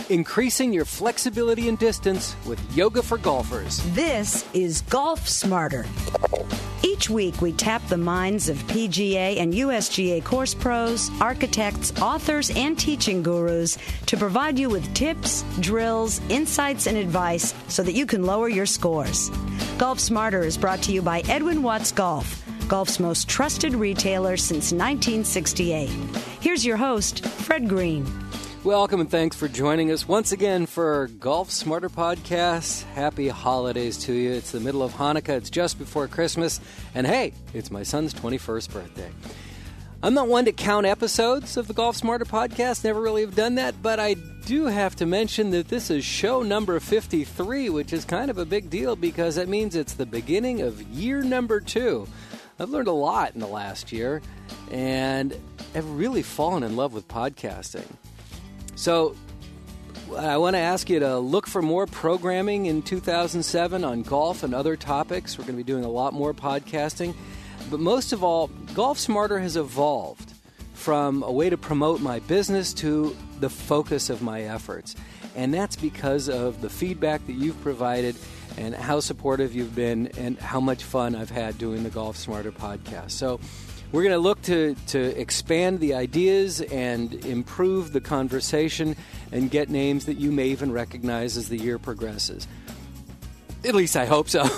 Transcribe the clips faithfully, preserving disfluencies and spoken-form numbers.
increasing your flexibility and distance with Yoga for Golfers. This is Golf Smarter. Each week, we tap the minds of P G A and U S G A course pros, architects, authors, and teaching gurus to provide you with tips, drills, insights, and advice so that you can lower your scores. Golf Smarter is brought to you by Edwin Watts Golf, golf's most trusted retailer since nineteen sixty-eight. Here's your host, Fred Green. Welcome and thanks for joining us once again for Golf Smarter Podcast. Happy holidays to you. It's the middle of Hanukkah. It's just before Christmas. And hey, it's my son's twenty-first birthday. I'm not one to count episodes of the Golf Smarter Podcast. Never really have done that. But I do have to mention that this is show number fifty-three, which is kind of a big deal because that means it's the beginning of year number two. I've learned a lot in the last year and have really fallen in love with podcasting. So I want to ask you to look for more programming in two thousand seven on golf and other topics. We're going to be doing a lot more podcasting. But most of all, Golf Smarter has evolved from a way to promote my business to the focus of my efforts. And that's because of the feedback that you've provided and how supportive you've been and how much fun I've had doing the Golf Smarter podcast. So we're going to look to, to expand the ideas and improve the conversation and get names that you may even recognize as the year progresses. At least I hope so.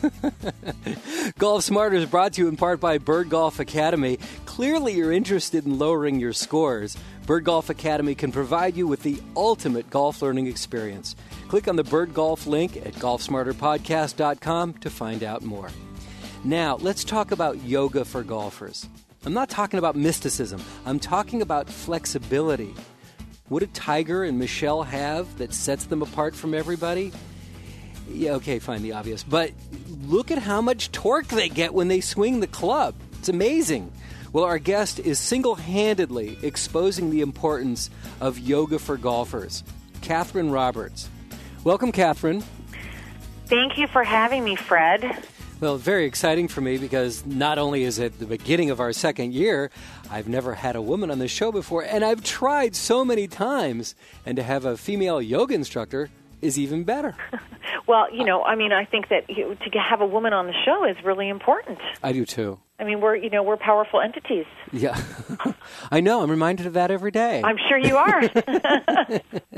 Golf Smarter is brought to you in part by Bird Golf Academy. Clearly you're interested in lowering your scores. Bird Golf Academy can provide you with the ultimate golf learning experience. Click on the Bird Golf link at golf smarter podcast dot com to find out more. Now, let's talk about yoga for golfers. I'm not talking about mysticism. I'm talking about flexibility. What do Tiger and Michelle have that sets them apart from everybody? Yeah, okay, fine, the obvious. But look at how much torque they get when they swing the club. It's amazing. Well, our guest is single-handedly exposing the importance of yoga for golfers. Catherine Roberts. Welcome, Catherine. Thank you for having me, Fred. Well, very exciting for me because not only is it the beginning of our second year, I've never had a woman on the show before, and I've tried so many times, and to have a female yoga instructor is even better. Well, you know, I mean, I think that you, to have a woman on the show is really important. I do too. I mean, we're, you know, we're powerful entities. Yeah. I know. I'm reminded of that every day. I'm sure you are.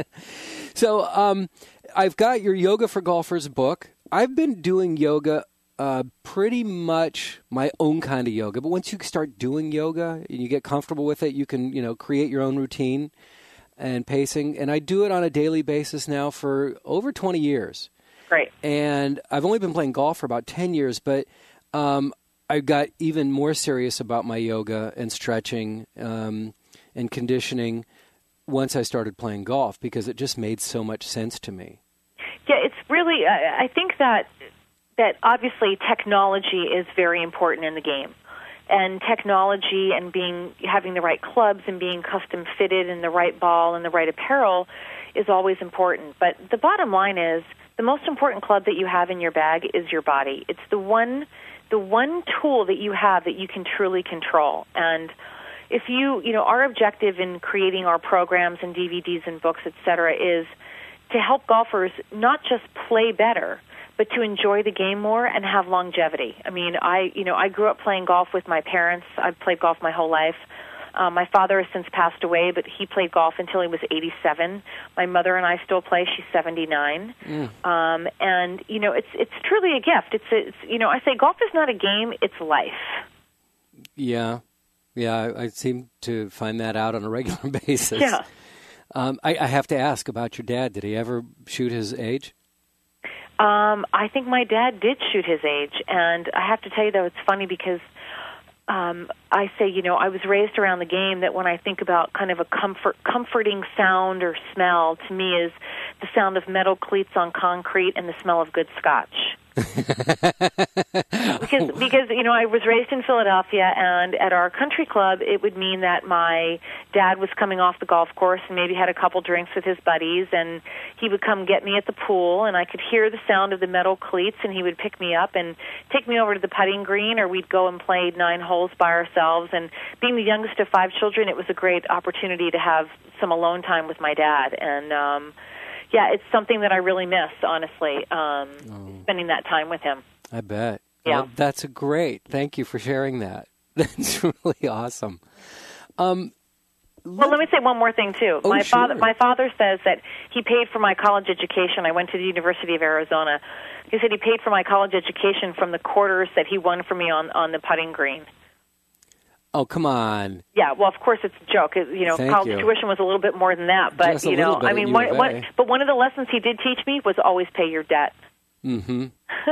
So, um, I've got your Yoga for Golfers book. I've been doing yoga Uh, pretty much my own kind of yoga. But once you start doing yoga and you get comfortable with it, you can, you know, create your own routine and pacing. And I do it on a daily basis now for over twenty years. Great. And I've only been playing golf for about ten years, but um, I got even more serious about my yoga and stretching um, and conditioning once I started playing golf because it just made so much sense to me. Yeah, it's really, I, I think that that obviously technology is very important in the game. And technology and being having the right clubs and being custom fitted and the right ball and the right apparel is always important. But the bottom line is the most important club that you have in your bag is your body. It's the one the one tool that you have that you can truly control. And if you, you know, our objective in creating our programs and D V Ds and books, et cetera, is to help golfers not just play better, but to enjoy the game more and have longevity. I mean, I, you know, I grew up playing golf with my parents. I've played golf my whole life. Um, my father has since passed away, but he played golf until he was eighty-seven. My mother and I still play. She's seventy-nine. Mm. Um, and, you know, it's it's truly a gift. It's, it's, you know, I say golf is not a game, it's life. Yeah. Yeah, I, I seem to find that out on a regular basis. Yeah. Um, I, I have to ask about your dad. Did he ever shoot his age? Um, I think my dad did shoot his age, and I have to tell you, though, it's funny because um, I say, you know, I was raised around the game that when I think about kind of a comfort, comforting sound or smell, to me is the sound of metal cleats on concrete and the smell of good scotch. because because you know I was raised in Philadelphia, and at our country club it would mean that my dad was coming off the golf course and maybe had a couple drinks with his buddies, and he would come get me at the pool, and I could hear the sound of the metal cleats, and he would pick me up and take me over to the putting green, or we'd go and play nine holes by ourselves. And being the youngest of five children, it was a great opportunity to have some alone time with my dad. And, um, yeah, it's something that I really miss, honestly, um, oh. spending that time with him. I bet. Yeah. Well, that's a great. Thank you for sharing that. That's really awesome. Um, well, let me say one more thing, too. Oh, my sure. father my father says that he paid for my college education. I went to the University of Arizona. He said he paid for my college education from the quarters that he won for me on, on the putting green. Oh, come on. Yeah, well, of course it's a joke. It, you know, Thank college you. tuition was a little bit more than that. But, Just a you know, little bit I at mean, U one, of A. one, but one of the lessons he did teach me was always pay your debt. Mm-hmm.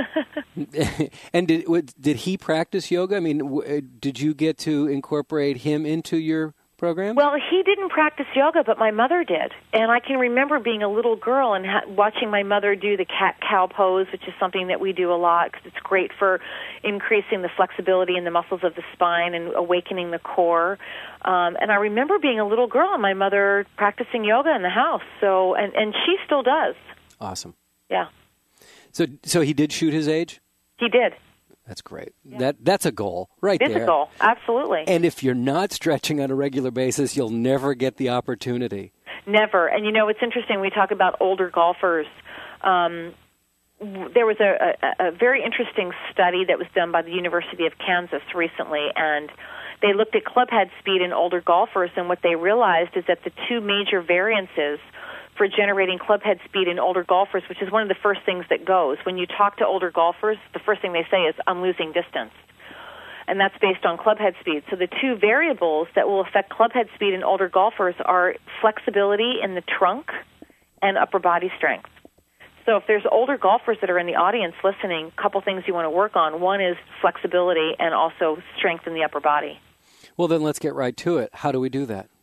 And did what, did he practice yoga? I mean, w- did you get to incorporate him into your program? Well, he didn't practice yoga, but my mother did. And I can remember being a little girl and ha- watching my mother do the cat-cow pose, which is something that we do a lot because it's great for increasing the flexibility in the muscles of the spine and awakening the core. Um, and I remember being a little girl and my mother practicing yoga in the house. So, and, and she still does. Awesome. Yeah. So, so he did shoot his age? He did. That's great. Yeah. That that's a goal right it there. It is a goal, absolutely. And if you're not stretching on a regular basis, you'll never get the opportunity. Never. And you know, it's interesting. We talk about older golfers. Um, there was a, a, a very interesting study that was done by the University of Kansas recently, and they looked at club head speed in older golfers, and what they realized is that the two major variances for generating club head speed in older golfers, which is one of the first things that goes. When you talk to older golfers, the first thing they say is, I'm losing distance. And that's based on club head speed. So the two variables that will affect club head speed in older golfers are flexibility in the trunk and upper body strength. So if there's older golfers that are in the audience listening, a couple things you want to work on. One is flexibility and also strength in the upper body. Well, then let's get right to it. How do we do that?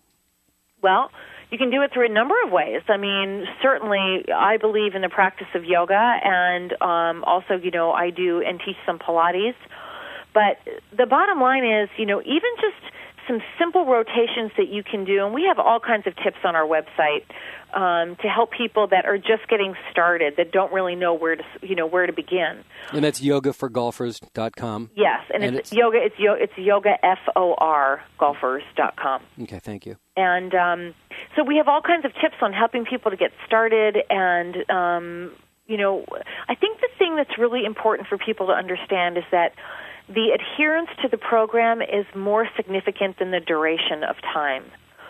Well, you can do it through a number of ways. I mean, certainly I believe in the practice of yoga, and um, also, you know, I do and teach some Pilates. But the bottom line is, you know, even just some simple rotations that you can do, and we have all kinds of tips on our website um, to help people that are just getting started, that don't really know where to, you know, where to begin. And that's yoga for golfers dot com. Yes, and, and it's, it's yoga. It's yo, it's yoga f o r golfers dot com. Okay, thank you. And um, so we have all kinds of tips on helping people to get started. And, um, you know, I think the thing that's really important for people to understand is that the adherence to the program is more significant than the duration of time.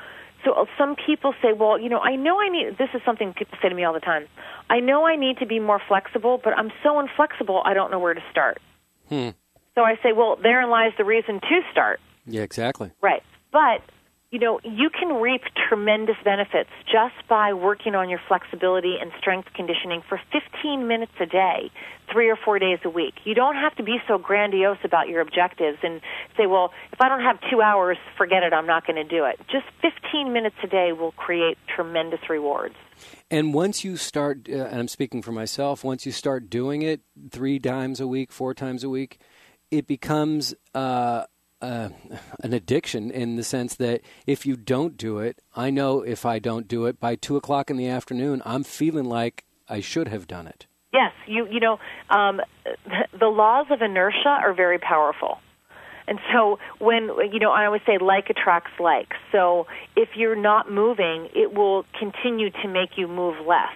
So some people say, well, you know, I know I need, this is something people say to me all the time, I know I need to be more flexible, but I'm so inflexible, I don't know where to start. Hmm. So I say, well, therein lies the reason to start. Yeah, exactly. Right. But, you know, you can reap tremendous benefits just by working on your flexibility and strength conditioning for fifteen minutes a day, three or four days a week. You don't have to be so grandiose about your objectives and say, well, if I don't have two hours, forget it, I'm not going to do it. Just fifteen minutes a day will create tremendous rewards. And once you start, uh, and I'm speaking for myself, once you start doing it three times a week, four times a week, it becomes uh, uh, an addiction in the sense that if you don't do it, I know if I don't do it, by two o'clock in the afternoon, I'm feeling like I should have done it. Yes, you you know, um, the laws of inertia are very powerful. And so when, you know, I always say like attracts like. So if you're not moving, it will continue to make you move less.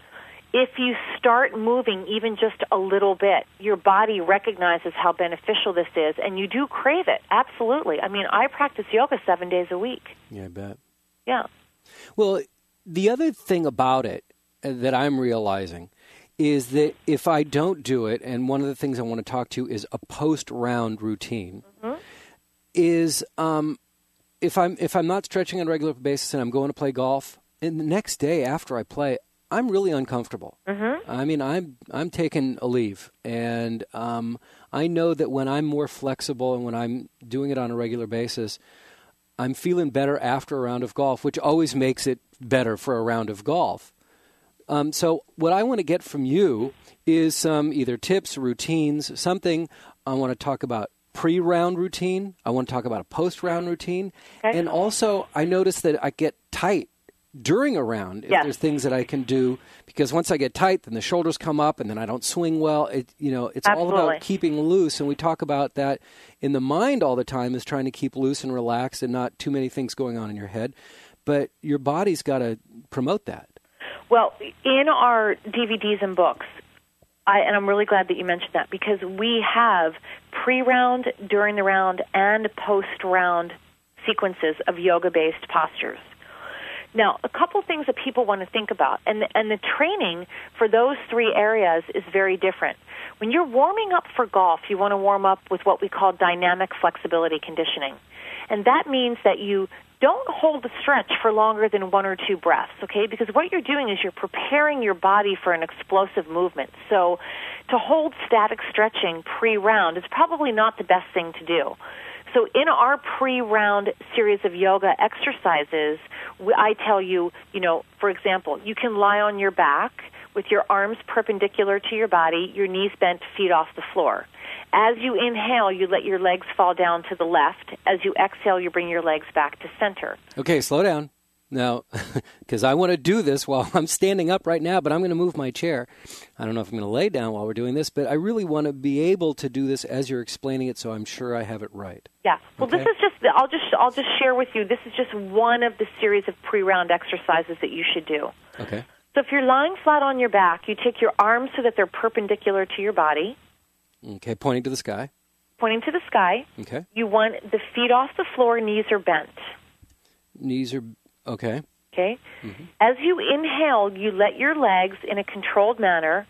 If you start moving even just a little bit, your body recognizes how beneficial this is, and you do crave it. Absolutely. I mean, I practice yoga seven days a week. Yeah, I bet. Yeah. Well, the other thing about it that I'm realizing is that if I don't do it, and one of the things I want to talk to is a post-round routine, mm-hmm. is um, if I'm if I'm not stretching on a regular basis and I'm going to play golf, and the next day after I play, I'm really uncomfortable. Mm-hmm. I mean, I'm I'm taking a leave, and um, I know that when I'm more flexible and when I'm doing it on a regular basis, I'm feeling better after a round of golf, which always makes it better for a round of golf. Um, so what I want to get from you is some either tips, routines, something. I want to talk about pre-round routine. I want to talk about a post-round routine. Okay. And also I notice that I get tight during a round if yes. there's things that I can do, because once I get tight, then the shoulders come up and then I don't swing well. It, you know, it's Absolutely. all about keeping loose. And we talk about that in the mind all the time, is trying to keep loose and relaxed and not too many things going on in your head. but your body's got to promote that. Well, in our D V Ds and books, I, and I'm really glad that you mentioned that, because we have pre-round, during the round, and post-round sequences of yoga-based postures. Now, a couple things that people want to think about, and the, and the training for those three areas is very different. When you're warming up for golf, you want to warm up with what we call dynamic flexibility conditioning. And that means that you don't hold the stretch for longer than one or two breaths, okay? Because what you're doing is you're preparing your body for an explosive movement. So to hold static stretching pre-round is probably not the best thing to do. So in our pre-round series of yoga exercises, I tell you, you know, for example, you can lie on your back with your arms perpendicular to your body, your knees bent, feet off the floor. As you inhale, you let your legs fall down to the left. As you exhale, you bring your legs back to center. Okay, slow down. Now, because I want to do this while I'm standing up right now, but I'm going to move my chair. I don't know if I'm going to lay down while we're doing this, but I really want to be able to do this as you're explaining it, so I'm sure I have it right. Yeah. Well, okay. This is just, I'll just, I'll just share with you, this is just one of the series of pre-round exercises that you should do. Okay. So if you're lying flat on your back, you take your arms so that they're perpendicular to your body. Okay, pointing to the sky. Pointing to the sky. Okay. You want the feet off the floor, knees are bent. Knees are, okay. Okay. Mm-hmm. As you inhale, you let your legs, in a controlled manner,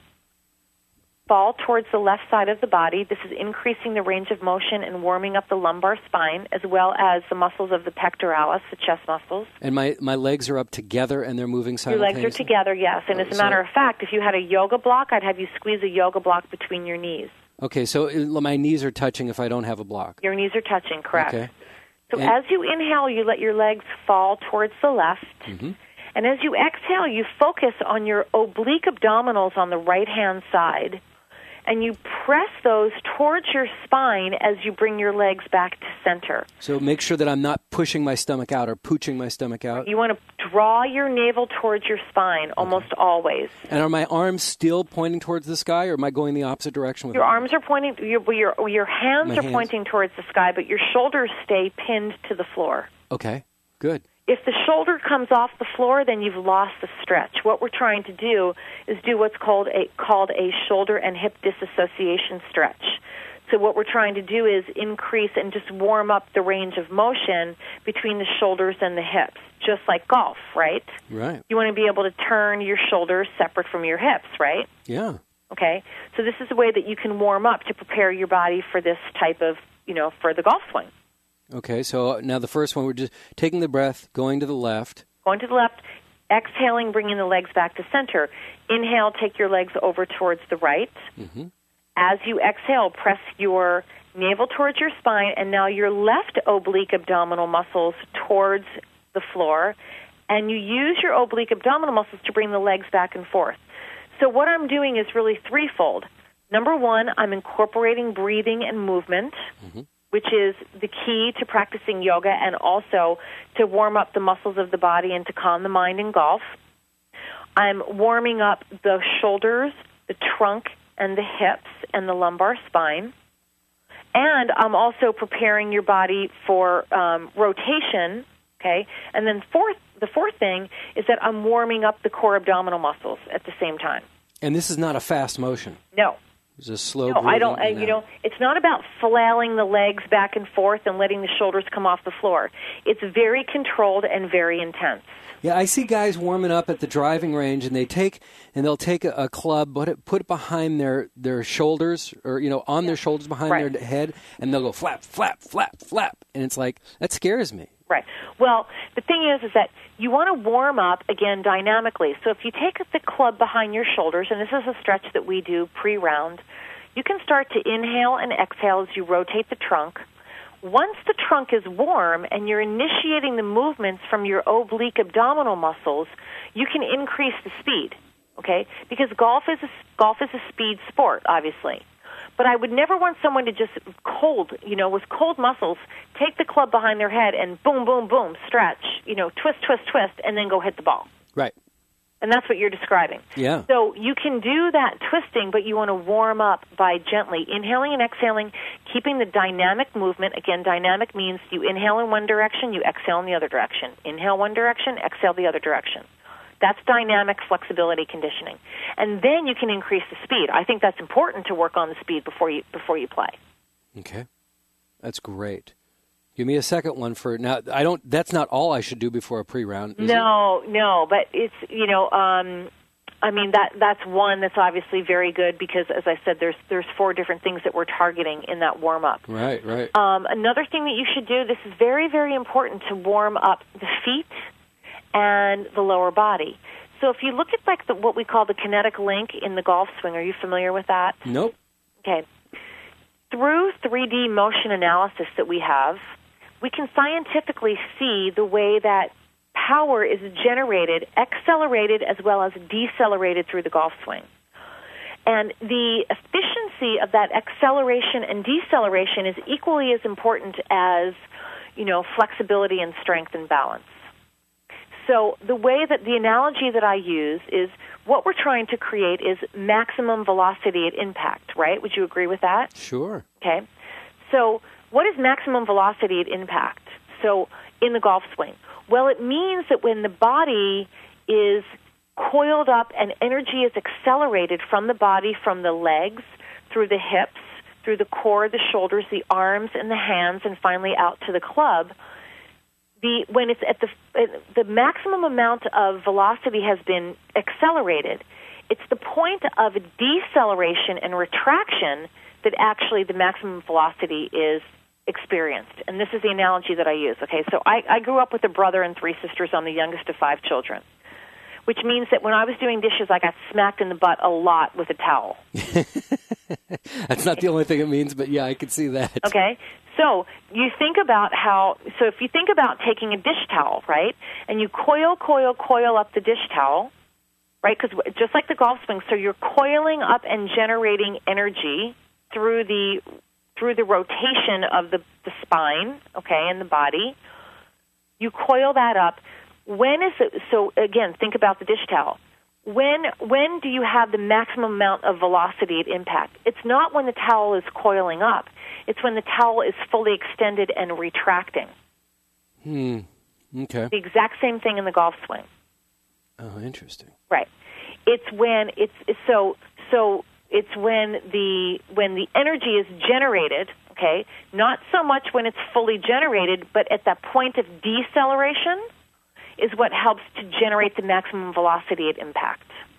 fall towards the left side of the body. This is increasing the range of motion and warming up the lumbar spine, as well as the muscles of the pectoralis, the chest muscles. And my, my legs are up together and they're moving simultaneously? Your legs are together, yes. And as a matter of fact, if you had a yoga block, I'd have you squeeze a yoga block between your knees. Okay, so my knees are touching if I don't have a block. Your knees are touching, correct. Okay. So and, as you inhale, you let your legs fall towards the left. Mm-hmm. And as you exhale, you focus on your oblique abdominals on the right-hand side, and you press those towards your spine as you bring your legs back to center. So make sure that I'm not pushing my stomach out or pooching my stomach out. You want to draw your navel towards your spine almost okay. always. And are my arms still pointing towards the sky, or am I going the opposite direction with Your them? arms are pointing, your, your, your hands my are hands. pointing towards the sky, but your shoulders stay pinned to the floor. Okay, good. If the shoulder comes off the floor, then you've lost the stretch. What we're trying to do is do what's called a called a shoulder and hip disassociation stretch. So what we're trying to do is increase and just warm up the range of motion between the shoulders and the hips, just like golf, right? Right. You want to be able to turn your shoulders separate from your hips, right? Yeah. Okay. So this is a way that you can warm up to prepare your body for this type of, you know, for the golf swing. Okay, so now the first one, we're just taking the breath, going to the left. Going to the left, exhaling, bringing the legs back to center. Inhale, take your legs over towards the right. Mm-hmm. As you exhale, press your navel towards your spine, and now your left oblique abdominal muscles towards the floor, and you use your oblique abdominal muscles to bring the legs back and forth. So what I'm doing is really threefold. Number one, I'm incorporating breathing and movement, mm-hmm. which is the key to practicing yoga and also to warm up the muscles of the body and to calm the mind in golf. I'm warming up the shoulders, the trunk, and the hips and the lumbar spine. And I'm also preparing your body for um, rotation, okay? And then fourth, the fourth thing is that I'm warming up the core abdominal muscles at the same time. And this is not a fast motion. No. It's a slow No, I don't. Uh, you out. know, it's not about flailing the legs back and forth and letting the shoulders come off the floor. It's very controlled and very intense. Yeah, I see guys warming up at the driving range, and they take and they'll take a, a club, put it put it behind their, their shoulders, or you know, on yeah. their shoulders behind right. their head, and they'll go flap, flap, flap, flap, and it's like that scares me. Right. Well, the thing is, is that you want to warm up, again, dynamically. So if you take the club behind your shoulders, and this is a stretch that we do pre-round, you can start to inhale and exhale as you rotate the trunk. Once the trunk is warm and you're initiating the movements from your oblique abdominal muscles, you can increase the speed, okay? Because golf is a, golf is a speed sport, obviously. But I would never want someone to just cold, you know, with cold muscles, take the club behind their head and boom, boom, boom, stretch, you know, twist, twist, twist, and then go hit the ball. Right. And that's what you're describing. Yeah. So you can do that twisting, but you want to warm up by gently inhaling and exhaling, keeping the dynamic movement. Again, dynamic means you inhale in one direction, you exhale in the other direction. Inhale one direction, exhale the other direction. That's dynamic flexibility conditioning. And then you can increase the speed. I think that's important to work on the speed before you before you play. Okay. That's great. Give me a second one for now. I don't. That's not all I should do before a pre-round. Is no, it? no, but it's you know, um, I mean that that's one that's obviously very good because, as I said, there's there's four different things that we're targeting in that warm up. Right, right. Um, another thing that you should do. This is very, very important to warm up the feet and the lower body. So if you look at like the, what we call the kinetic link in the golf swing, are you familiar with that? Nope. Okay. Through three D motion analysis that we have, we can scientifically see the way that power is generated, accelerated as well as decelerated through the golf swing. And the efficiency of that acceleration and deceleration is equally as important as, you know, flexibility and strength and balance. So the way that the analogy that I use is what we're trying to create is maximum velocity at impact, right? Would you agree with that? Sure. Okay. So what is maximum velocity at impact? So in the golf swing, well, it means that when the body is coiled up and energy is accelerated from the body, from the legs, through the hips, through the core, the shoulders, the arms, and the hands, and finally out to the club, the when it's at the the maximum amount of velocity has been accelerated, it's the point of deceleration and retraction that actually the maximum velocity is experienced. And this is the analogy that I use. Okay, so I, I grew up with a brother and three sisters. I'm the youngest of five children, which means that when I was doing dishes, I got smacked in the butt a lot with a towel. That's not the only thing it means, but yeah, I can see that. Okay, so you think about how, so if you think about taking a dish towel, right, and you coil, coil, coil up the dish towel, right, because just like the golf swing, so you're coiling up and generating energy through the through the rotation of the, the spine, okay, and the body. You coil that up. When is it, so again, think about the dish towel. When when do you have the maximum amount of velocity at impact? It's not when the towel is coiling up. It's when the towel is fully extended and retracting. Hmm. Okay. The exact same thing in the golf swing. Oh, interesting. Right. It's when it's, it's so so it's when the when the energy is generated, okay? Not so much when it's fully generated, but at that point of deceleration is what helps to generate the maximum velocity at impact.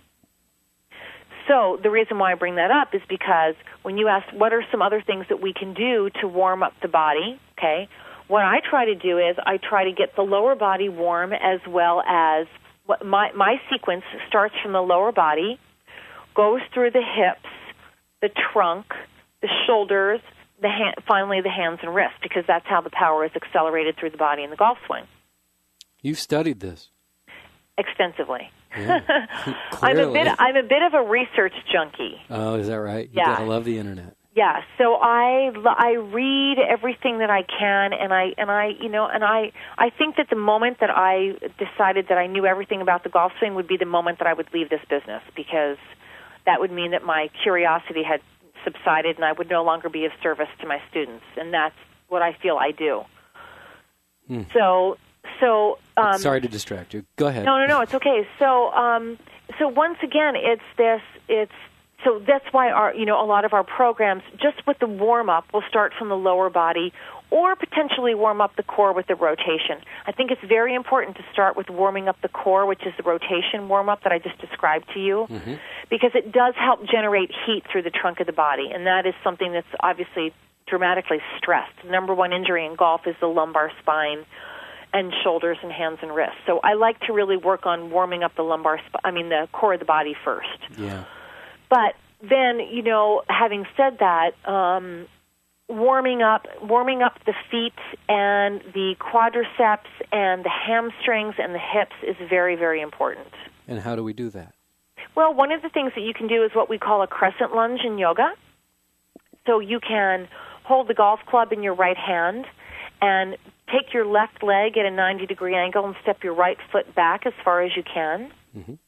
So the reason why I bring that up is because when you ask what are some other things that we can do to warm up the body, okay, what I try to do is I try to get the lower body warm as well as what my, my sequence starts from the lower body, goes through the hips, the trunk, the shoulders, the hand, finally the hands and wrists, because that's how the power is accelerated through the body in the golf swing. You've studied this extensively. Yeah. I'm a bit. I'm a bit of a research junkie. Oh, is that right? You Yeah. gotta love the internet. Yeah. So I I read everything that I can, and I and I you know and I I think that the moment that I decided that I knew everything about the golf swing would be the moment that I would leave this business, because that would mean that my curiosity had subsided and I would no longer be of service to my students, and that's what I feel I do. Hmm. So. So um, sorry to distract you. Go ahead. No, no, no. It's okay. So, um, so once again, it's this. It's so that's why our, you know, a lot of our programs, just with the warm up, will start from the lower body, or potentially warm up the core with the rotation. I think it's very important to start with warming up the core, which is the rotation warm up that I just described to you, mm-hmm. because it does help generate heat through the trunk of the body, and that is something that's obviously dramatically stressed. The number one injury in golf is the lumbar spine and shoulders and hands and wrists. So I like to really work on warming up the lumbar, sp- I mean the core of the body first. Yeah. But then, you know, having said that, um, warming up, warming up the feet and the quadriceps and the hamstrings and the hips is very, very important. And how do we do that? Well, one of the things that you can do is what we call a crescent lunge in yoga. So you can hold the golf club in your right hand and take your left leg at a ninety degree angle and step your right foot back as far as you can. Mm-hmm.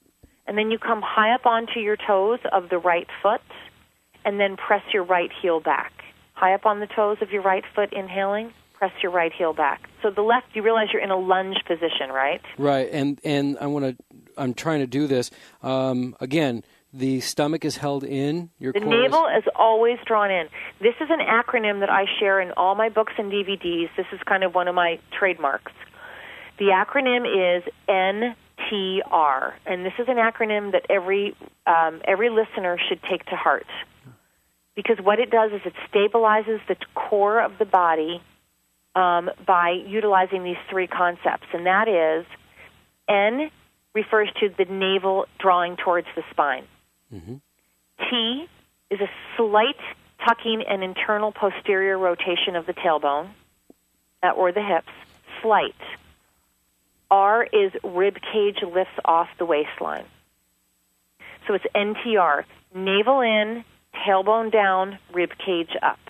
and then you come high up onto your toes of the right foot, and then press your right heel back. High up on the toes of your right foot, inhaling, press your right heel back. So the left, you realize you're in a lunge position, right? Right, and and I want to. I'm trying to do this um, again. The stomach is held in. Your the core navel is... is always drawn in. This is an acronym that I share in all my books and D V Ds. This is kind of one of my trademarks. The acronym is N T R, and this is an acronym that every um, every listener should take to heart, because what it does is it stabilizes the core of the body um, by utilizing these three concepts, and that is N refers to the navel drawing towards the spine. Mm-hmm. T is a slight tucking and internal posterior rotation of the tailbone uh, or the hips, slight. R is rib cage lifts off the waistline. So it's N T R, navel in, tailbone down, rib cage up.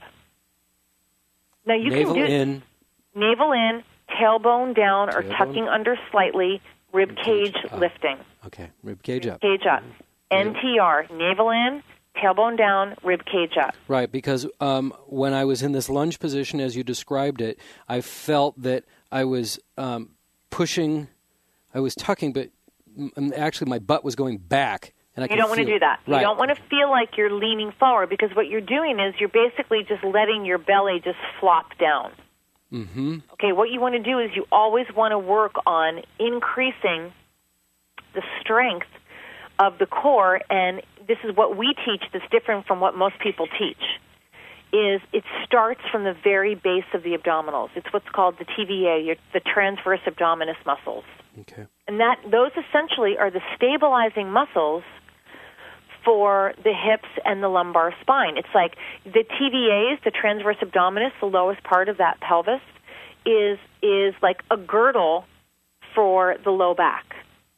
Now you navel can do in, navel in, tailbone down, or tailbone. tucking under slightly, rib, rib cage, cage lifting. Okay, rib cage up. Cage up. N T R, navel in, tailbone down, rib cage up. Right, because um, when I was in this lunge position, as you described it, I felt that I was um, pushing, I was tucking, but m- actually my butt was going back. And I you don't want to do that. Right. You don't want to feel like you're leaning forward, because what you're doing is you're basically just letting your belly just flop down. Mm-hmm. Okay, what you want to do is you always want to work on increasing the strength of the core, and this is what we teach that's different from what most people teach, is it starts from the very base of the abdominals. It's what's called the T V A, the transverse abdominis muscles. Okay. And that those essentially are the stabilizing muscles for the hips and the lumbar spine. It's like the T V As, the transverse abdominis, the lowest part of that pelvis, is is like a girdle for the low back.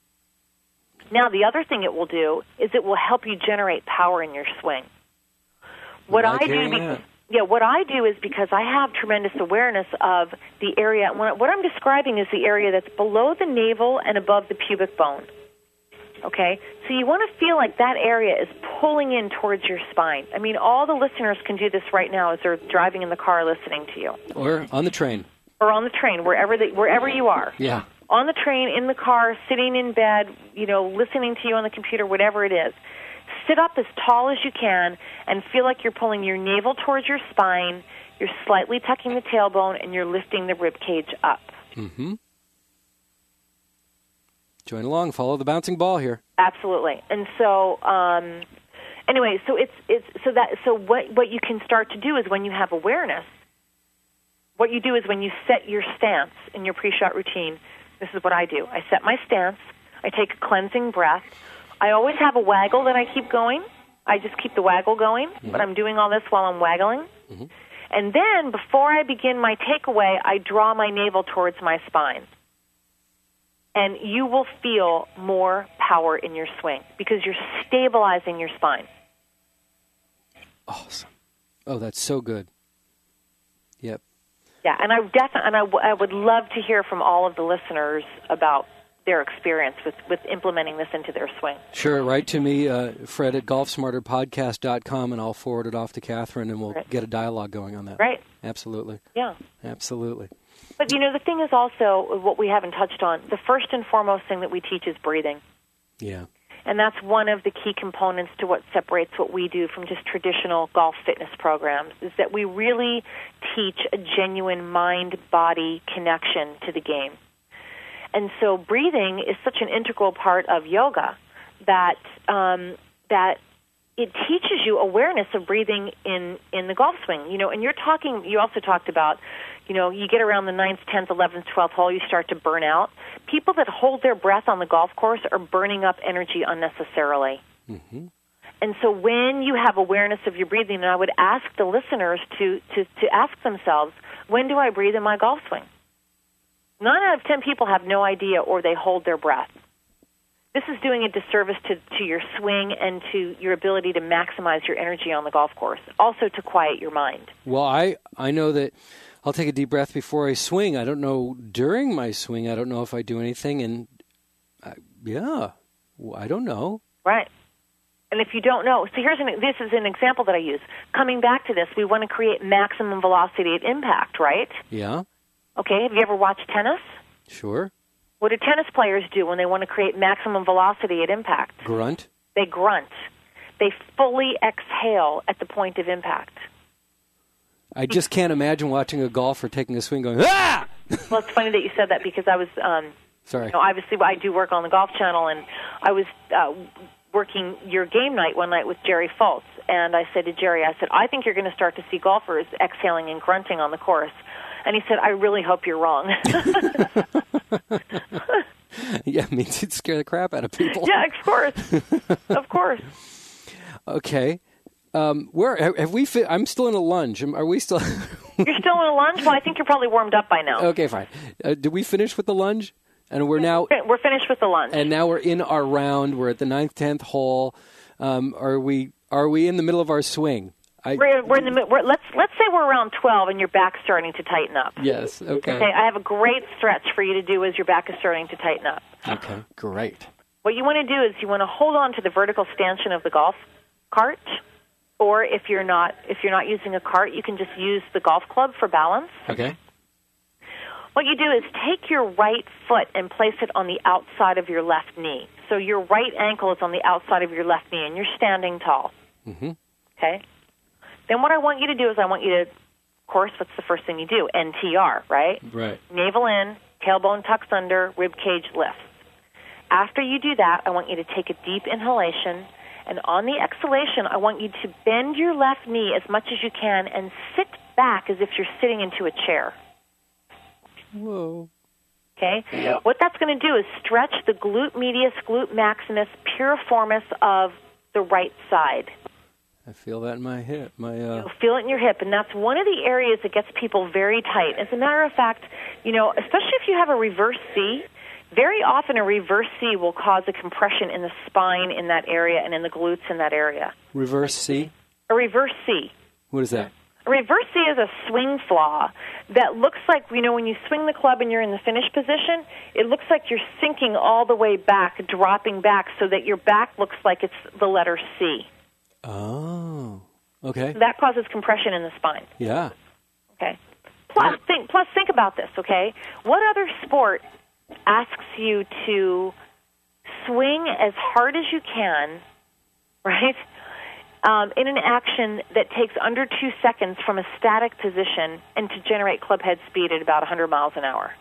Now, the other thing it will do is it will help you generate power in your swing. What like I do, be- yeah, what I do is because I have tremendous awareness of the area. What I'm describing is the area that's below the navel and above the pubic bone. Okay, so you want to feel like that area is pulling in towards your spine. I mean, all the listeners can do this right now as they're driving in the car listening to you, or on the train, or on the train, wherever they, wherever you are. Yeah. On the train, in the car, sitting in bed, you know, listening to you on the computer, whatever it is. Sit up as tall as you can and feel like you're pulling your navel towards your spine, you're slightly tucking the tailbone, and you're lifting the rib cage up. Mm-hmm. Join along, follow the bouncing ball here. Absolutely. And so, um, anyway, so it's it's so that so what what you can start to do is when you have awareness, what you do is when you set your stance in your pre-shot routine. This is what I do. I set my stance. I take a cleansing breath. I always have a waggle that I keep going. I just keep the waggle going, mm-hmm. but I'm doing all this while I'm waggling. Mm-hmm. And then before I begin my takeaway, I draw my navel towards my spine. And you will feel more power in your swing because you're stabilizing your spine. Awesome. Oh, that's so good. Yep. Yeah, and I definitely, and I, w- I would love to hear from all of the listeners about their experience with, with implementing this into their swing. Sure, write to me, uh, Fred, at golf smarter podcast dot com, and I'll forward it off to Catherine, and we'll right. get a dialogue going on that. Right. Absolutely. Yeah. Absolutely. But, you know, the thing is also what we haven't touched on. The first and foremost thing that we teach is breathing. Yeah. And that's one of the key components to what separates what we do from just traditional golf fitness programs, is that we really teach a genuine mind-body connection to the game. And so breathing is such an integral part of yoga that um, that it teaches you awareness of breathing in, in the golf swing. You know, and you're talking, you also talked about, you know, you get around the ninth, tenth, eleventh, twelfth hole, you start to burn out. People that hold their breath on the golf course are burning up energy unnecessarily. Mm-hmm. And so when you have awareness of your breathing, and I would ask the listeners to, to, to ask themselves, when do I breathe in my golf swing? Nine out of ten people have no idea, or they hold their breath. This is doing a disservice to, to your swing and to your ability to maximize your energy on the golf course, also to quiet your mind. Well, I, I know that I'll take a deep breath before I swing. I don't know during my swing. I don't know if I do anything. And I, yeah, Well, I don't know. Right. And if you don't know, so here's an, this is an example that I use. Coming back to this, we want to create maximum velocity at impact, right? Yeah. Okay, have you ever watched tennis? Sure. What do tennis players do when they want to create maximum velocity at impact? Grunt. They grunt. They fully exhale at the point of impact. I just can't imagine watching a golfer taking a swing going, ah! Well, it's funny that you said that because I was, um, Sorry. you know, obviously I do work on the Golf Channel, and I was uh, working your game night one night with Jerry Fultz, and I said to Jerry, I said, I think you're going to start to see golfers exhaling and grunting on the course. And he said, I really hope you're wrong. Yeah, it means it'd scare the crap out of people. Yeah, of course. Of course. Okay. Um, where have, have we? Fi- I'm still in a lunge. Am- Are we still? You're still in a lunge? Well, I think you're probably warmed up by now. Okay, fine. Uh, did we finish with the lunge? And we're now We're finished with the lunge. and now we're in our round. We're at the ninth, tenth hole. Um, are we? Are we in the middle of our swing? I, We're, we're in the mid- we're, let's let's say we're around twelve and your back's starting to tighten up. Yes. Okay. Okay. I have a great stretch for you to do as your back is starting to tighten up. Okay. Great. What you want to do is you want to hold on to the vertical stanchion of the golf cart, or if you're not if you're not using a cart, you can just use the golf club for balance. Okay. What you do is take your right foot and place it on the outside of your left knee. So your right ankle is on the outside of your left knee, and you're standing tall. Mm-hmm. Okay? Then what I want you to do is I want you to, of course, what's the first thing you do? N T R, right? Right. Navel in, tailbone tucks under, rib cage lifts. After you do that, I want you to take a deep inhalation, and on the exhalation, I want you to bend your left knee as much as you can and sit back as if you're sitting into a chair. Whoa. Okay? Yep. What that's going to do is stretch the glute medius, glute maximus, piriformis of the right side. I feel that in my hip. My uh. You'll feel it in your hip, and that's one of the areas that gets people very tight. As a matter of fact, you know, especially if you have a reverse C, very often a reverse C will cause a compression in the spine in that area and in the glutes in that area. Reverse C? A reverse C. What is that? A reverse C is a swing flaw that looks like, you know, when you swing the club and you're in the finish position, it looks like you're sinking all the way back, dropping back, so that your back looks like it's the letter C. Oh. Okay. That causes compression in the spine. Yeah. Okay. Plus, think, plus, think about this, okay? What other sport asks you to swing as hard as you can, right, um, in an action that takes under two seconds from a static position and to generate club head speed at about one hundred miles an hour?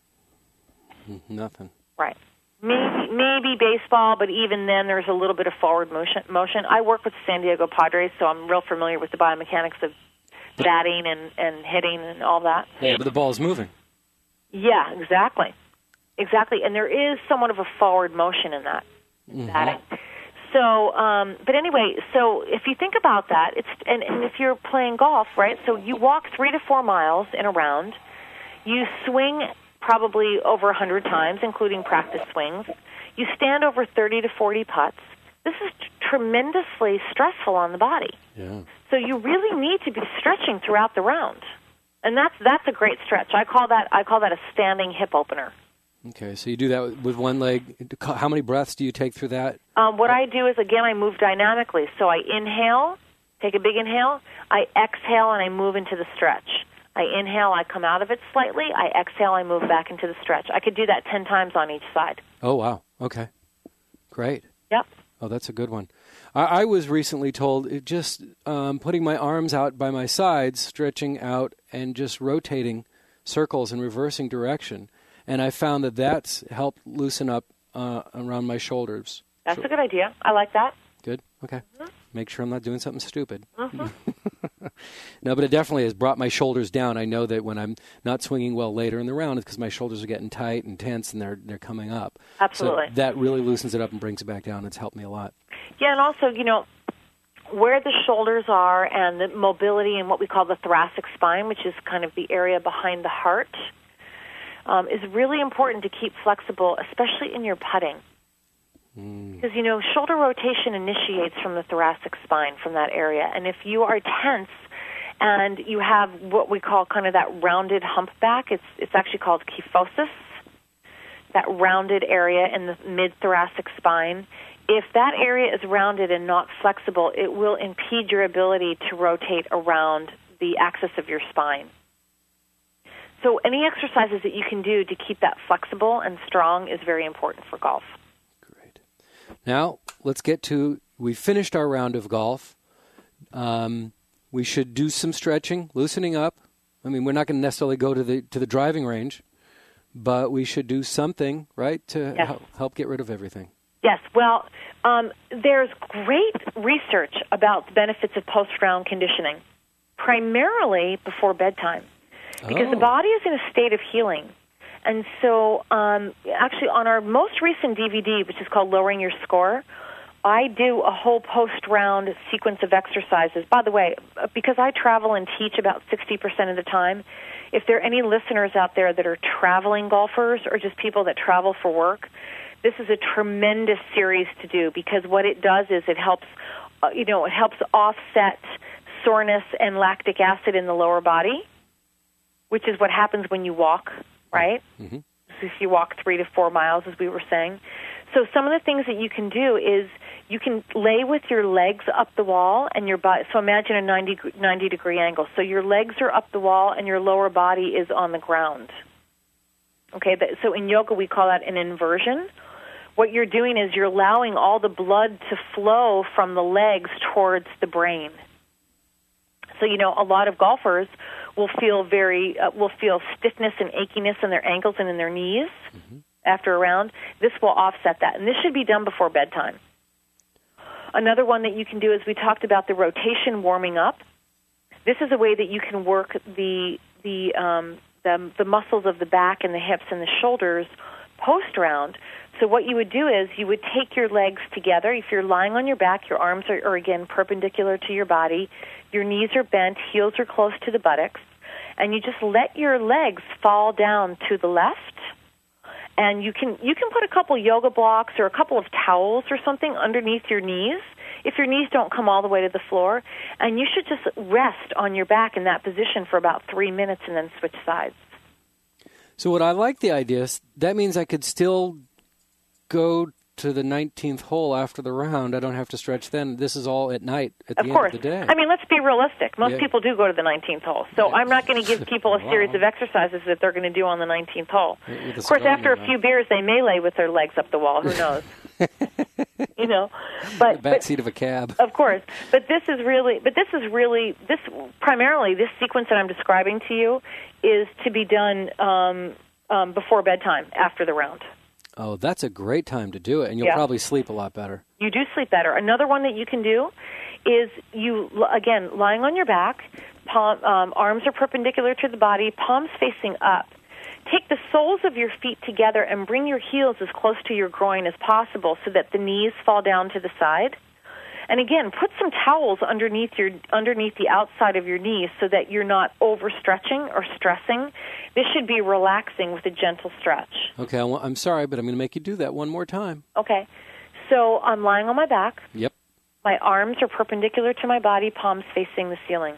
Nothing. Right. Maybe maybe baseball, but even then there's a little bit of forward motion. motion. I work with the San Diego Padres, so I'm real familiar with the biomechanics of batting and, and hitting and all that. Yeah, but the ball's moving. Yeah, exactly. Exactly. And there is somewhat of a forward motion in that Mm-hmm. batting. So, um, but anyway, so if you think about that, it's and, and if you're playing golf, right, so you walk three to four miles in a round, you swing probably over one hundred times, including practice swings. You stand over thirty to forty putts. This is t- tremendously stressful on the body. Yeah. So you really need to be stretching throughout the round. And that's that's a great stretch. I call that I call that a standing hip opener. Okay, so you do that with one leg. How many breaths do you take through that? Um, what I do is, again, I move dynamically. So I inhale, take a big inhale. I exhale, and I move into the stretch. I inhale, I come out of it slightly. I exhale, I move back into the stretch. I could do that ten times on each side. Oh, wow. Okay. Great. Yep. Oh, that's a good one. I, I was recently told it just um, putting my arms out by my sides, stretching out, and just rotating circles in reversing direction. And I found that that's helped loosen up uh, around my shoulders. That's So- a good idea. I like that. Good. Okay. Mm-hmm. Make sure I'm not doing something stupid. Mm-hmm. No, but it definitely has brought my shoulders down. I know that when I'm not swinging well later in the round, it's because my shoulders are getting tight and tense, and they're they're coming up. Absolutely. So that really loosens it up and brings it back down. It's helped me a lot. Yeah, and also, you know, where the shoulders are and the mobility and what we call the thoracic spine, which is kind of the area behind the heart, um, is really important to keep flexible, especially in your putting. Because, you know, shoulder rotation initiates from the thoracic spine, from that area. And if you are tense and you have what we call kind of that rounded humpback, it's it's actually called kyphosis. that rounded area in the mid-thoracic spine. If that area is rounded and not flexible, it will impede your ability to rotate around the axis of your spine. So any exercises that you can do to keep that flexible and strong is very important for golf. Great. Now, let's get to, we finished our round of golf. Um, we should do some stretching, loosening up. I mean, we're not going to necessarily go to the to the driving range, but we should do something, right, to yes. help, help get rid of everything. Yes. Well, um, there's great research about the benefits of post-round conditioning, primarily before bedtime, because oh. the body is in a state of healing. And so um, actually on our most recent D V D, which is called Lowering Your Score, I do a whole post-round sequence of exercises. By the way, because I travel and teach about sixty percent of the time, if there are any listeners out there that are traveling golfers or just people that travel for work, this is a tremendous series to do, because what it does is it helps, uh, you know, it helps offset soreness and lactic acid in the lower body, which is what happens when you walk, right? Mm-hmm. So if you walk three to four miles, as we were saying. So some of the things that you can do is you can lay with your legs up the wall and your body. So imagine a ninety, ninety degree angle. So your legs are up the wall and your lower body is on the ground. Okay, so in yoga we call that an inversion. What you're doing is you're allowing all the blood to flow from the legs towards the brain. So, you know, a lot of golfers will feel very, uh, will feel stiffness and achiness in their ankles and in their knees mm-hmm. after a round. This will offset that, and this should be done before bedtime. Another one that you can do is we talked about the rotation warming up. This is a way that you can work the the um, the, the muscles of the back and the hips and the shoulders post-round. So what you would do is you would take your legs together. If you're lying on your back, your arms are, are, again, perpendicular to your body. Your knees are bent, heels are close to the buttocks. And you just let your legs fall down to the left. And you can you can put a couple yoga blocks or a couple of towels or something underneath your knees if your knees don't come all the way to the floor. And you should just rest on your back in that position for about three minutes and then switch sides. So what I like the idea is that means I could still go to the nineteenth hole after the round. I don't have to stretch then. This is all at night at the of course. end of the day. I mean, let's be realistic. Most yeah. people do go to the nineteenth hole. So yeah. I'm not going to give people a wow. series of exercises that they're going to do on the nineteenth hole. Of course, after a few beers, they may lay with their legs up the wall. Who knows? you know, but the back seat of a cab. Of course. But this is really, but this is really, this primarily, this sequence that I'm describing to you is to be done um, um, before bedtime, after the round. Oh, that's a great time to do it, and you'll yeah. probably sleep a lot better. You do sleep better. Another one that you can do is you, again, lying on your back, palm, um, arms are perpendicular to the body, palms facing up. Take the soles of your feet together and bring your heels as close to your groin as possible so that the knees fall down to the side. And again, put some towels underneath your underneath the outside of your knees so that you're not overstretching or stressing. This should be relaxing with a gentle stretch. Okay, I'm sorry, but I'm going to make you do that one more time. Okay. So I'm lying on my back. Yep. My arms are perpendicular to my body, palms facing the ceiling.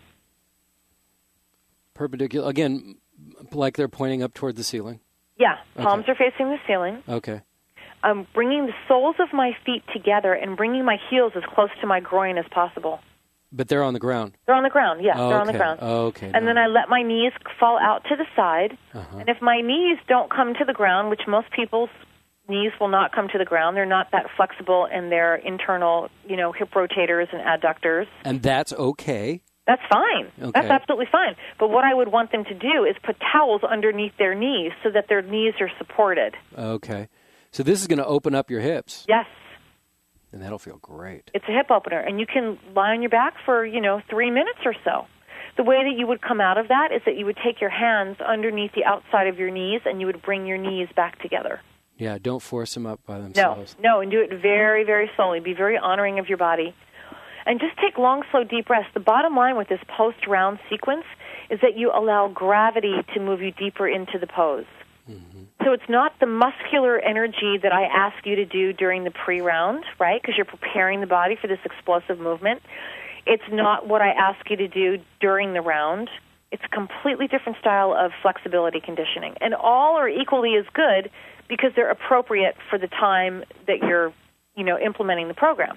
Perpendicular, again, like they're pointing up toward the ceiling? Yeah, palms okay. are facing the ceiling. Okay. I'm bringing the soles of my feet together and bringing my heels as close to my groin as possible. But they're on the ground? They're on the ground, yes, oh, they're okay. on the ground. Oh, okay. And no. then I let my knees fall out to the side. Uh-huh. And if my knees don't come to the ground, which most people's knees will not come to the ground, they're not that flexible in their internal, you know, hip rotators and adductors. And that's okay? That's fine. Okay. That's absolutely fine. But what I would want them to do is put towels underneath their knees so that their knees are supported. Okay. So this is going to open up your hips. Yes. And that'll feel great. It's a hip opener. And you can lie on your back for, you know, three minutes or so. The way that you would come out of that is that you would take your hands underneath the outside of your knees and you would bring your knees back together. Yeah, don't force them up by themselves. No, no, and do it very, very slowly. Be very honoring of your body. And just take long, slow, deep breaths. The bottom line with this post-round sequence is that you allow gravity to move you deeper into the pose. Mm-hmm. So it's not the muscular energy that I ask you to do during the pre-round, right, because you're preparing the body for this explosive movement. It's not what I ask you to do during the round. It's a completely different style of flexibility conditioning. And all are equally as good, because they're appropriate for the time that you're, you know, implementing the program.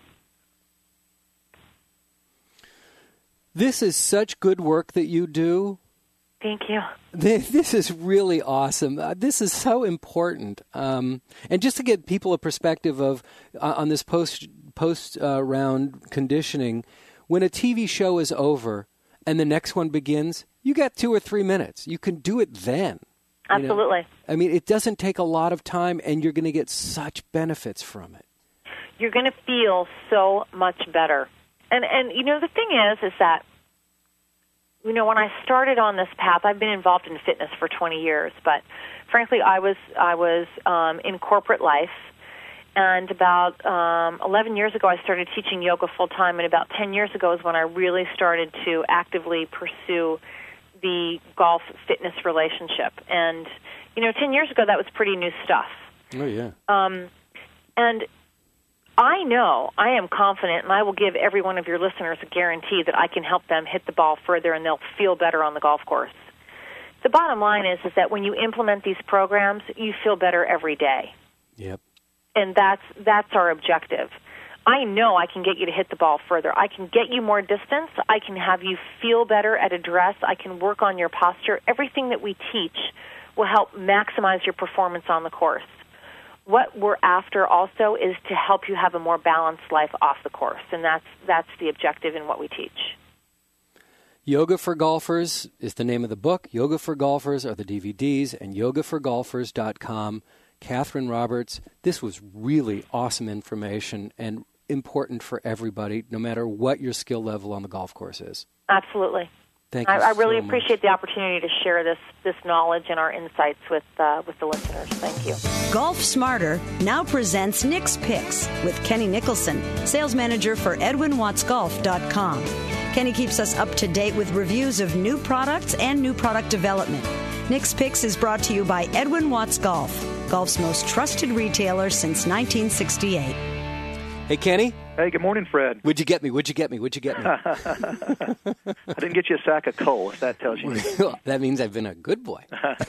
This is such good work that you do. Thank you. This is really awesome. Uh, this is so important. Um, and just to give people a perspective of uh, on this post post uh, round conditioning, when a T V show is over and the next one begins, you got two or three minutes. You can do it then. Absolutely. You know? I mean, it doesn't take a lot of time, and you're going to get such benefits from it. You're going to feel so much better. And and you know, the thing is, is that, you know, when I started on this path, I've been involved in fitness for twenty years, but frankly, I was I was um, in corporate life, and about um, eleven years ago, I started teaching yoga full time, and about ten years ago is when I really started to actively pursue the golf fitness relationship. And you know, ten years ago, that was pretty new stuff. Oh yeah. Um, and I know, I am confident, and I will give every one of your listeners a guarantee that I can help them hit the ball further and they'll feel better on the golf course. The bottom line is, is that when you implement these programs, you feel better every day. Yep. And that's that's our objective. I know I can get you to hit the ball further. I can get you more distance. I can have you feel better at address. I can work on your posture. Everything that we teach will help maximize your performance on the course. What we're after also is to help you have a more balanced life off the course, and that's that's the objective in what we teach. Yoga for Golfers is the name of the book. Yoga for Golfers are the D V Ds, and yoga for golfers dot com. Catherine Roberts, this was really awesome information and important for everybody, no matter what your skill level on the golf course is. Absolutely. Thank I, you I really so appreciate much. the opportunity to share this this knowledge and our insights with uh, with the listeners. Thank you. Golf Smarter now presents Nick's Picks with Kenny Nicholson, sales manager for Edwin Watts Golf dot com. Kenny keeps us up to date with reviews of new products and new product development. Nick's Picks is brought to you by Edwin Watts Golf, golf's most trusted retailer since nineteen sixty-eight. Hey, Kenny. Hey, good morning, Fred. Would you get me? Would you get me? Would you get me? I didn't get you a sack of coal, if that tells you. That means I've been a good boy.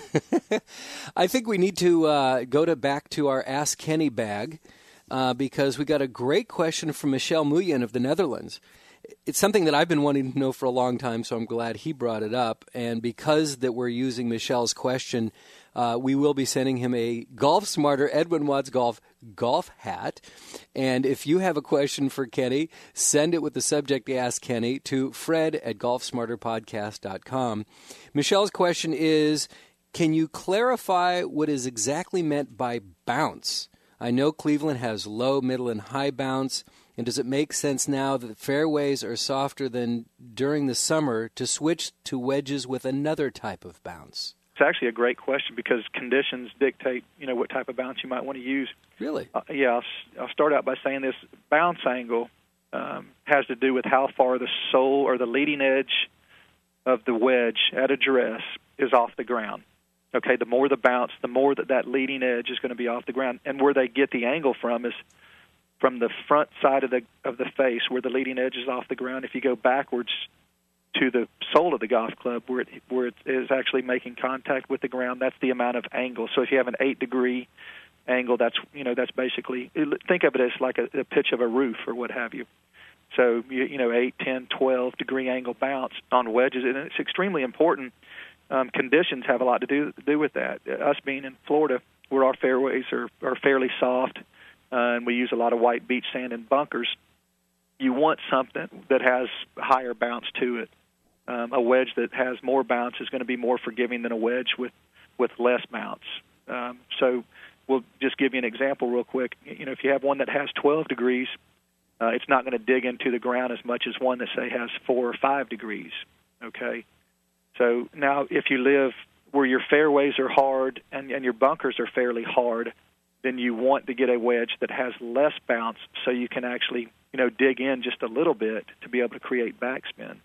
I think we need to uh, go to back to our Ask Kenny bag uh, because we got a great question from Michel Muyen of the Netherlands. It's something that I've been wanting to know for a long time, so I'm glad he brought it up. And because that we're using Michel's question, uh, we will be sending him a Golf Smarter Edwin Watts Golf golf hat. And if you have a question for Kenny, send it with the subject Ask Kenny to Fred at golf smarter podcast dot com. Michel's question is, can you clarify what is exactly meant by bounce? I know Cleveland has low, middle, and high bounce. And does it make sense now that fairways are softer than during the summer to switch to wedges with another type of bounce? It's actually a great question because conditions dictate, you know, what type of bounce you might want to use. Really? Uh, yeah, I'll, I'll start out by saying this. Bounce angle um, has to do with how far the sole or the leading edge of the wedge at address is off the ground. Okay, the more the bounce, the more that that leading edge is going to be off the ground. And where they get the angle from is from the front side of the of the face where the leading edge is off the ground. If you go backwards to the sole of the golf club where it, where it is actually making contact with the ground, that's the amount of angle. So if you have an eight degree angle, that's you know that's basically, think of it as like a, a pitch of a roof or what have you. So you, you know eight, ten, twelve degree angle bounce on wedges, and it's extremely important. Um, conditions have a lot to do do with that. Us being in Florida, where our fairways are, are fairly soft, uh, and we use a lot of white beach sand and bunkers, you want something that has higher bounce to it. Um, a wedge that has more bounce is going to be more forgiving than a wedge with, with less bounce. Um, so we'll just give you an example real quick. You know, if you have one that has twelve degrees, uh, it's not going to dig into the ground as much as one that, say, has four or five degrees, okay? So now if you live where your fairways are hard and, and your bunkers are fairly hard, then you want to get a wedge that has less bounce so you can actually, you know, dig in just a little bit to be able to create backspin.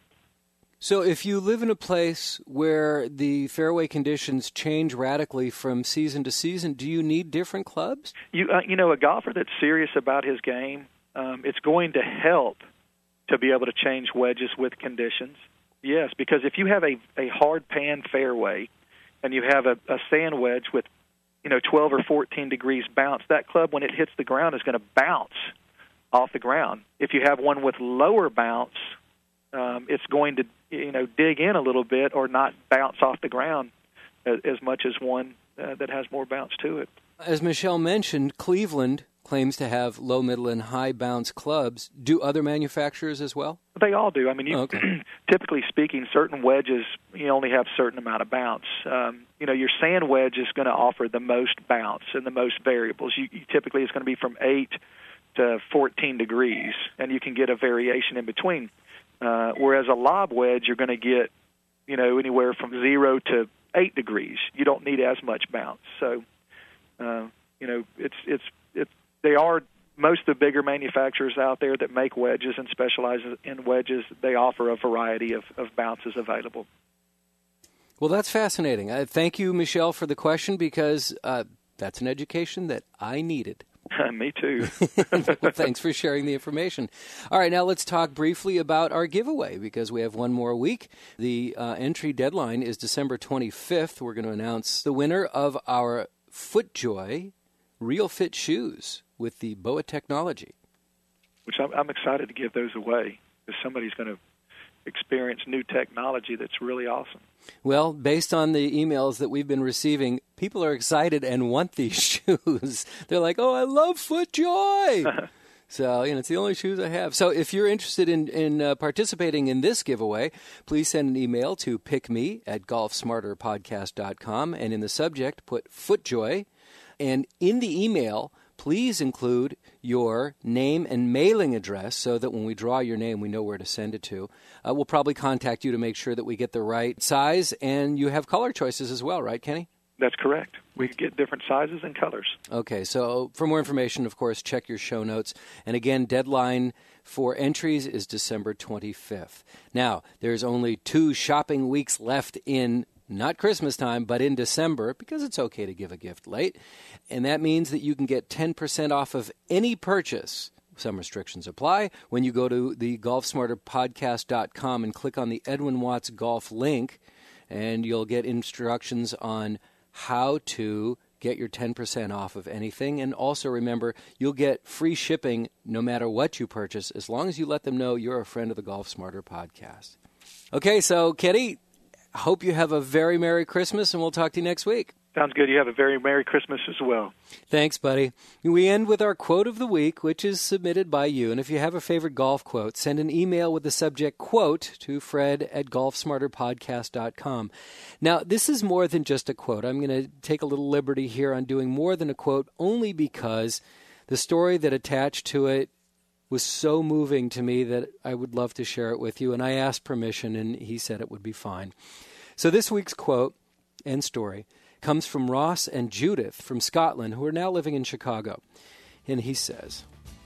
So if you live in a place where the fairway conditions change radically from season to season, do you need different clubs? You uh, you know, a golfer that's serious about his game, um, it's going to help to be able to change wedges with conditions. Yes, because if you have a, a hard pan fairway and you have a, a sand wedge with you know, twelve or fourteen degrees bounce, that club, when it hits the ground, is going to bounce off the ground. If you have one with lower bounce, um, it's going to, you know, dig in a little bit or not bounce off the ground as, as much as one uh, that has more bounce to it. As Michelle mentioned, Cleveland claims to have low, middle, and high bounce clubs. Do other manufacturers as well? They all do. I mean, you, okay. Typically speaking, certain wedges, you only have a certain amount of bounce. Um, you know, your sand wedge is going to offer the most bounce and the most variables. You, you typically, it's going to be from eight to fourteen degrees, and you can get a variation in between. Uh, whereas a lob wedge, you're going to get, you know, anywhere from zero to eight degrees. You don't need as much bounce. So, uh, you know, it's it's it's they are most of the bigger manufacturers out there that make wedges and specialize in wedges. They offer a variety of, of bounces available. Well, that's fascinating. Uh, thank you, Michelle, for the question, because uh, that's an education that I needed. Me too. Well, thanks for sharing the information. All right, now let's talk briefly about our giveaway, because we have one more week. The uh, entry deadline is December twenty-fifth. We're going to announce the winner of our FootJoy Real Fit shoes with the B O A technology. Which I'm, I'm excited to give those away, because somebody's going to experience new technology that's really awesome. Well, based on the emails that we've been receiving, people are excited and want these shoes. They're like, oh, I love FootJoy. So, you know, it's the only shoes I have. So if you're interested in, in uh, participating in this giveaway, please send an email to pickme at golf smarter podcast dot com, and in the subject, put FootJoy. And in the email, please include your name and mailing address so that when we draw your name, we know where to send it to. Uh, we'll probably contact you to make sure that we get the right size, and you have color choices as well, right, Kenny? That's correct. We get different sizes and colors. Okay, so for more information, of course, check your show notes. And again, deadline for entries is December twenty-fifth. Now, there's only two shopping weeks left in not Christmas time, but in December, because it's okay to give a gift late. And that means that you can get ten percent off of any purchase. Some restrictions apply. When you go to the golf smarter podcast dot com and click on the Edwin Watts Golf link, and you'll get instructions on how to get your ten percent off of anything. And also remember, you'll get free shipping no matter what you purchase, as long as you let them know you're a friend of the Golf Smarter podcast. Okay, so Kenny, I hope you have a very Merry Christmas, and we'll talk to you next week. Sounds good. You have a very Merry Christmas as well. Thanks, buddy. We end with our quote of the week, which is submitted by you. And if you have a favorite golf quote, send an email with the subject quote to Fred at golf smarter podcast dot com. Now, this is more than just a quote. I'm going to take a little liberty here on doing more than a quote, only because the story that attached to it was so moving to me that I would love to share it with you. And I asked permission, and he said it would be fine. So this week's quote and story comes from Ross and Judith from Scotland, who are now living in Chicago. And he says,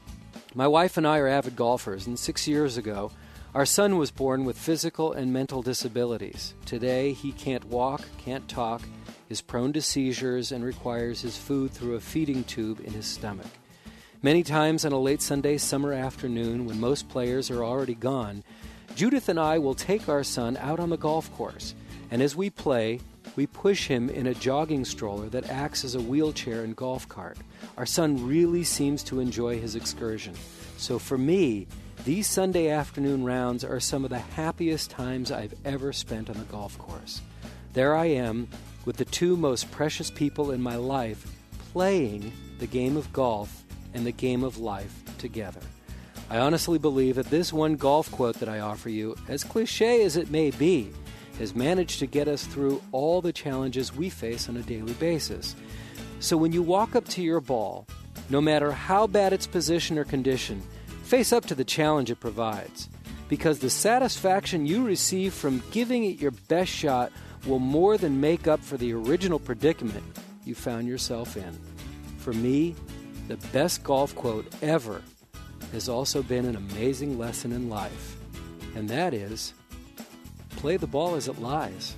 my wife and I are avid golfers, and six years ago, our son was born with physical and mental disabilities. Today, he can't walk, can't talk, is prone to seizures, and requires his food through a feeding tube in his stomach. Many times on a late Sunday summer afternoon, when most players are already gone, Judith and I will take our son out on the golf course, and as we play, we push him in a jogging stroller that acts as a wheelchair and golf cart. Our son really seems to enjoy his excursion. So for me, these Sunday afternoon rounds are some of the happiest times I've ever spent on the golf course. There I am with the two most precious people in my life playing the game of golf and the game of life together. I honestly believe that this one golf quote that I offer you, as cliche as it may be, has managed to get us through all the challenges we face on a daily basis. So when you walk up to your ball, no matter how bad its position or condition, face up to the challenge it provides, because the satisfaction you receive from giving it your best shot will more than make up for the original predicament you found yourself in. For me, the best golf quote ever has also been an amazing lesson in life, and that is, play the ball as it lies.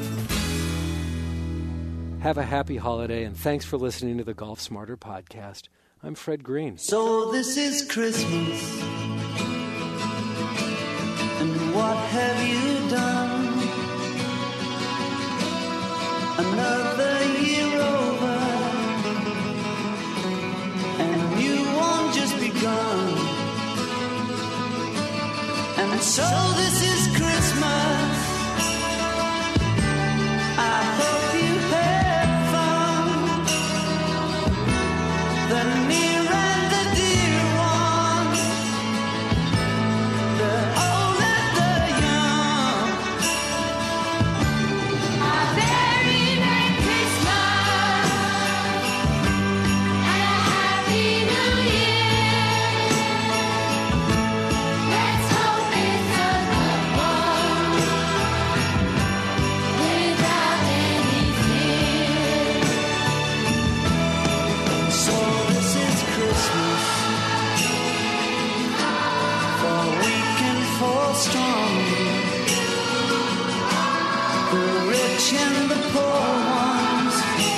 Have a happy holiday, and thanks for listening to the Golf Smarter podcast. I'm Fred Green. So this is Christmas, and what have you done? Another year over, So this is Christmas. I hope you had fun. The near and the dear ones, the old and the young. A very Merry Christmas and a Happy New Year. Let's hope it's a good one without any fear. So this is Christmas, for weak and for strong, the rich and the poor ones.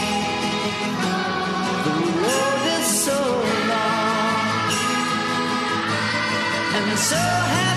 The road is so long and so happy.